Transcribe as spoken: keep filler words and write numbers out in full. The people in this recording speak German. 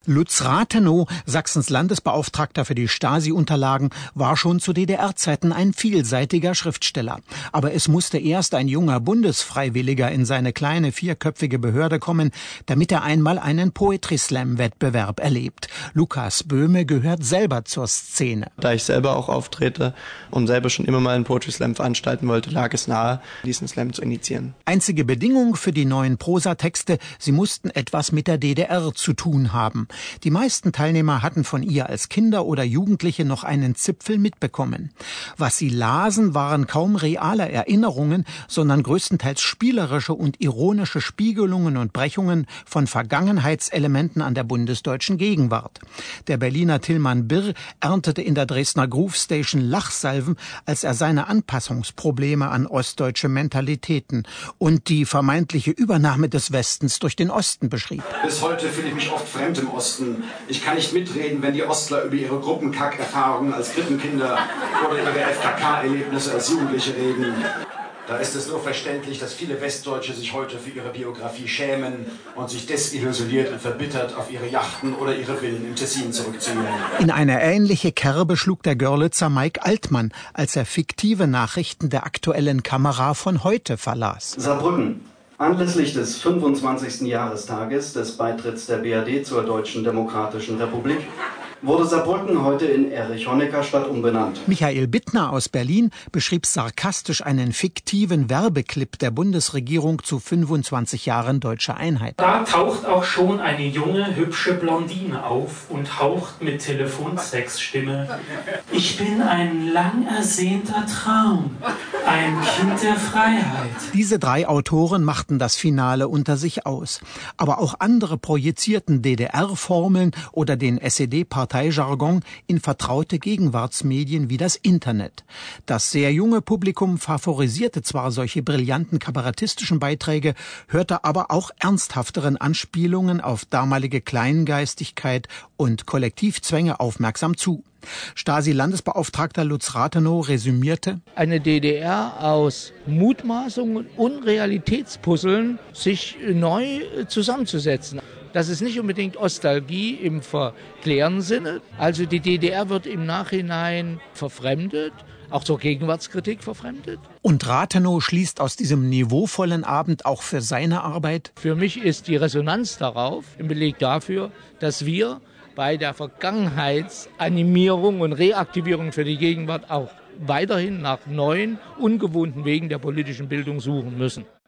Lutz Rathenow, Sachsens Landesbeauftragter für die Stasi-Unterlagen, war schon zu D D R-Zeiten ein vielseitiger Schriftsteller. Aber es musste erst ein junger Bundesfreiwilliger in seine kleine vierköpfige Behörde kommen, damit er einmal einen Poetry-Slam-Wettbewerb erlebt. Lukas Böhme gehört selber zur Szene. Da ich selber auch auftrete und selber schon immer mal einen Poetry-Slam veranstalten wollte, lag es nahe, diesen Slam zu initiieren. Einzige Bedingung für die neuen Prosatexte, sie mussten etwas mit der D D R zu tun haben. Die meisten Teilnehmer hatten von ihr als Kinder oder Jugendliche noch einen Zipfel mitbekommen. Was sie lasen, waren kaum reale Erinnerungen, sondern größtenteils spielerische und ironische Spiegelungen und Brechungen von Vergangenheitselementen an der bundesdeutschen Gegenwart. Der Berliner Tilman Birr erntete in der Dresdner Groove Station Lachsalven, als er seine Anpassungsprobleme an ostdeutsche Mentalitäten und die vermeintliche Übernahme des Westens durch den Osten beschrieb. Bis heute fühle ich mich oft fremd im Osten. Ich kann nicht mitreden, wenn die Ostler über ihre Gruppenkackerfahrungen als Krippenkinder oder ihre F K K-Erlebnisse als Jugendliche reden. Da ist es nur verständlich, dass viele Westdeutsche sich heute für ihre Biografie schämen und sich desillusioniert und verbittert auf ihre Yachten oder ihre Villen im Tessin zurückziehen. In eine ähnliche Kerbe schlug der Görlitzer Mike Altmann, als er fiktive Nachrichten der aktuellen Kamera von heute verlas. Saarbrücken. Anlässlich des fünfundzwanzigsten Jahrestages des Beitritts der B R D zur Deutschen Demokratischen Republik wurde Saarbrücken heute in Erich-Honecker-Stadt umbenannt. Michael Bittner aus Berlin beschrieb sarkastisch einen fiktiven Werbeclip der Bundesregierung zu fünfundzwanzig Jahren deutscher Einheit. Da taucht auch schon eine junge, hübsche Blondine auf und haucht mit Telefonsexstimme: Ich bin ein lang ersehnter Traum, ein Kind der Freiheit. Diese drei Autoren machten das Finale unter sich aus. Aber auch andere projizierten D D R-Formeln oder den S E D-Parteijargon in vertraute Gegenwartsmedien wie das Internet. Das sehr junge Publikum favorisierte zwar solche brillanten kabarettistischen Beiträge, hörte aber auch ernsthafteren Anspielungen auf damalige Kleingeistigkeit und Kollektivzwänge aufmerksam zu. Stasi-Landesbeauftragter Lutz Rathenow resümierte: Eine D D R aus Mutmaßungen und Realitätspuzzeln sich neu zusammenzusetzen. Das ist nicht unbedingt Nostalgie im verklärenden Sinne. Also die D D R wird im Nachhinein verfremdet, auch zur Gegenwartskritik verfremdet. Und Rathenow schließt aus diesem niveauvollen Abend auch für seine Arbeit: Für mich ist die Resonanz darauf ein Beleg dafür, dass wir bei der Vergangenheitsanimierung und Reaktivierung für die Gegenwart auch weiterhin nach neuen, ungewohnten Wegen der politischen Bildung suchen müssen.